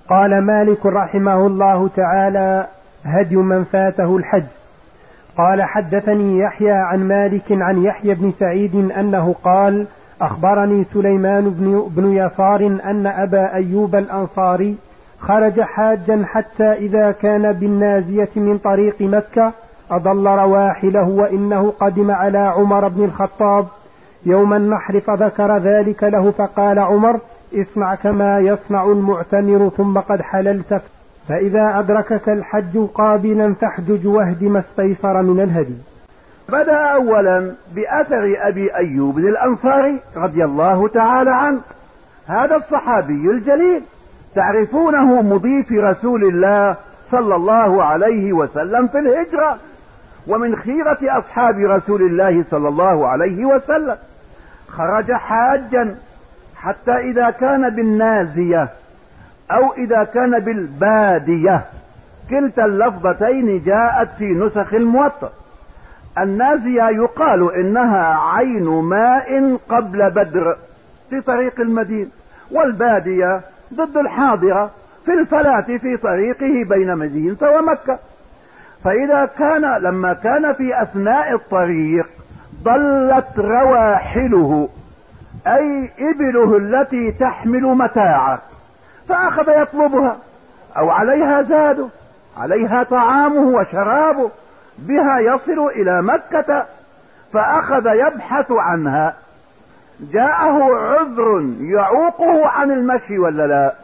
قال مالك رحمه الله تعالى: هدي من فاته الحج. قال: حدثني يحيى عن مالك عن يحيى بن سعيد أنه قال: أخبرني سليمان بن يسار أن أبا أيوب الأنصاري خرج حاجا حتى إذا كان بالنازية من طريق مكة أضل رواحله، وإنه قدم على عمر بن الخطاب يوم النحر فذكر ذلك له، فقال عمر: اصنع كما يصنع المعتمر ثم قد حللت، فإذا أدركك الحج قابلا فاحجج واهد ما استيسر من الهدي. بدأ أولا بأثر أبي أيوب الأنصاري رضي الله تعالى عنه. هذا الصحابي الجليل تعرفونه مضيف رسول الله صلى الله عليه وسلم في الهجرة، ومن خيرة أصحاب رسول الله صلى الله عليه وسلم. خرج حاجا حتى إذا كان بالنازية أو إذا كان بالبادية، كلتا اللفظتين جاءت في نسخ الموطأ. النازية يقال إنها عين ماء قبل بدر في طريق المدينة، والبادية ضد الحاضرة في الفلاة في طريقه بين مدينة ومكة. فإذا كان لما كان في أثناء الطريق ضلت رواحله، أي إبله التي تحمل متاعه، فأخذ يطلبها، أو عليها زاده، عليها طعامه وشرابه، بها يصل إلى مكة، فأخذ يبحث عنها. جاءه عذر يعوقه عن المشي ولا لا؟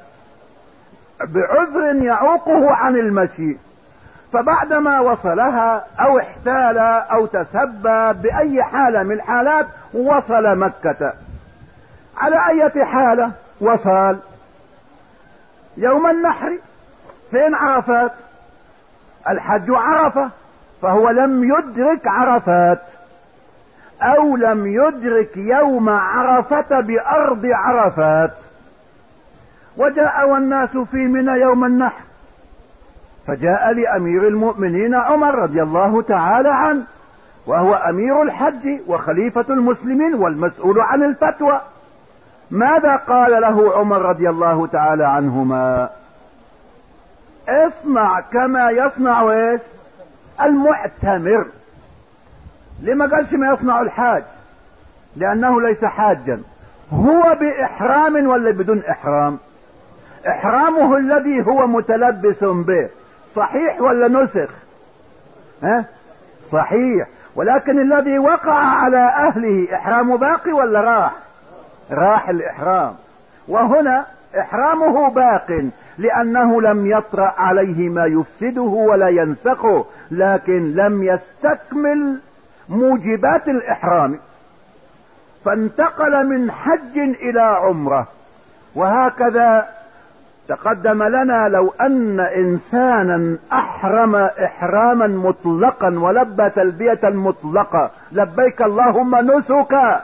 بعذر يعوقه عن المشي، فبعدما وصلها أو احتال أو تسبى بأي حالة من الحالات وصل مكة. على أي حالة وصل؟ يوم النحر. فين عرفات؟ الحج عرفة، فهو لم يدرك عرفات، أو لم يدرك يوم عرفة بأرض عرفات. وجاء والناس في منى يوم النحر، فجاء لأمير المؤمنين عمر رضي الله تعالى عنه، وهو أمير الحج وخليفة المسلمين والمسؤول عن الفتوى. ماذا قال له عمر رضي الله تعالى عنهما؟ اصنع كما يصنع ايش؟ المعتمر. لما قالش ما يصنع الحاج؟ لأنه ليس حاجا، هو بإحرام ولا بدون إحرام؟ إحرامه الذي هو متلبس به صحيح ولا نسخ؟ صحيح. ولكن الذي وقع على أهله إحرام باقي ولا راح؟ راح الإحرام. وهنا إحرامه باق، لأنه لم يطرأ عليه ما يفسده ولا ينسخه، لكن لم يستكمل موجبات الإحرام، فانتقل من حج إلى عمرة. وهكذا تقدم لنا لو أن إنسانا أحرم إحراما مطلقا ولبى تلبية مطلقة، لبيك اللهم نسكا.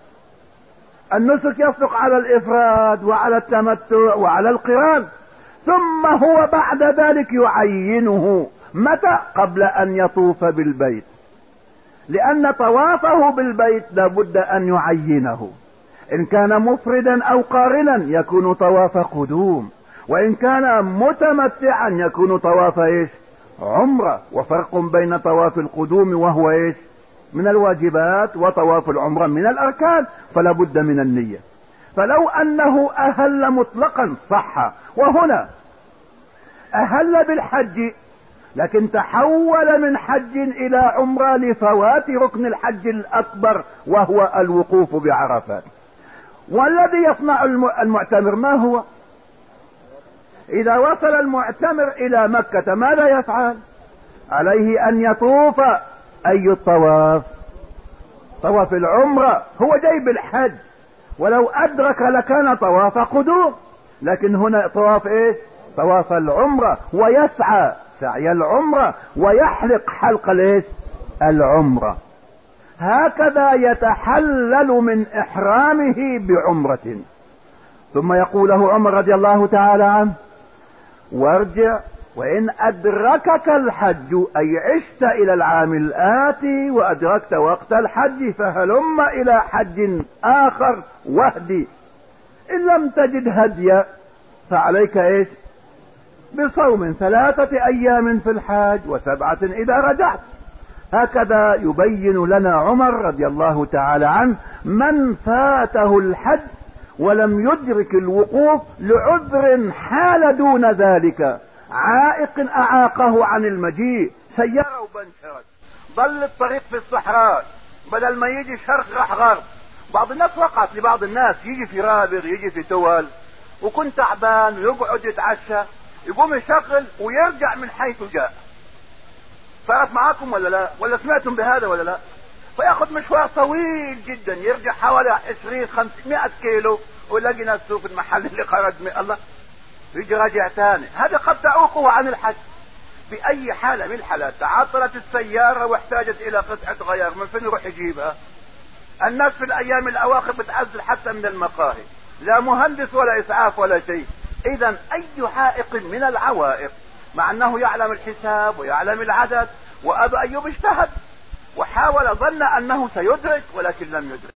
النسك يصدق على الإفراد وعلى التمتع وعلى القران، ثم هو بعد ذلك يعينه متى؟ قبل أن يطوف بالبيت، لأن طوافه بالبيت لابد أن يعينه. إن كان مفردا أو قارنا يكون طواف قدوم، وإن كان متمتعا يكون طواف ايش؟ عمرة. وفرق بين طواف القدوم وهو ايش؟ من الواجبات، وطواف العمرة من الأركان، فلا بد من النية. فلو أنه أهل مطلقا صح، وهنا أهل بالحج لكن تحول من حج إلى عمرة لفوات ركن الحج الأكبر وهو الوقوف بعرفات. والذي يصنع المعتمر ما هو؟ إذا وصل المعتمر إلى مكة ماذا يفعل؟ عليه أن يطوف. أي الطواف؟ طواف العمرة. هو جاي بالحج، ولو أدرك لكان طواف قدوم، لكن هنا طواف إيه؟ طواف العمرة، ويسعى سعي العمرة، ويحلق حلق الايش؟ العمرة. هكذا يتحلل من إحرامه بعمرة. ثم يقول له عمر رضي الله تعالى عنه: وارجع وإن أدركك الحج، أي عشت إلى العام الآتي وأدركت وقت الحج، فهلم إلى حج آخر واهدي. إن لم تجد هديا فعليك إيش؟ بصوم 3 أيام في الحاج و7 إذا رجعت. هكذا يبين لنا عمر رضي الله تعالى عنه من فاته الحج ولم يدرك الوقوف لعذر حال دون ذلك، عائق أعاقه عن المجيء، سيارة وبنشرت، ضل الطريق في الصحراء، بدل ما يجي شرق راح غرب. بعض الناس وقعت لبعض الناس يجي في رابغ، يجي في تول، وكنت تعبان ويقعد يتعشى، يقوم يشغل ويرجع من حيث جاء. صارت معاكم ولا لا؟ ولا سمعتم بهذا ولا لا؟ فياخذ مشوار طويل جدا، يرجع حوالي 20-500 كيلو ويلاقي نفسه في المحل اللي خرج من الله، يجي راجع ثاني. هذا قد تعوقه عن الحج. في اي حالة من الحالات تعطلت السيارة واحتاجت الى قطعة غيار، من فين يروح يجيبها؟ الناس في الايام الاواخر بتعزل حتى من المقاهي، لا مهندس ولا اسعاف ولا شيء. اذا اي عائق من العوائق، مع انه يعلم الحساب ويعلم العدد، وابا ايوب اجتهد وحاول، ظن انه سيدرك ولكن لم يدرك.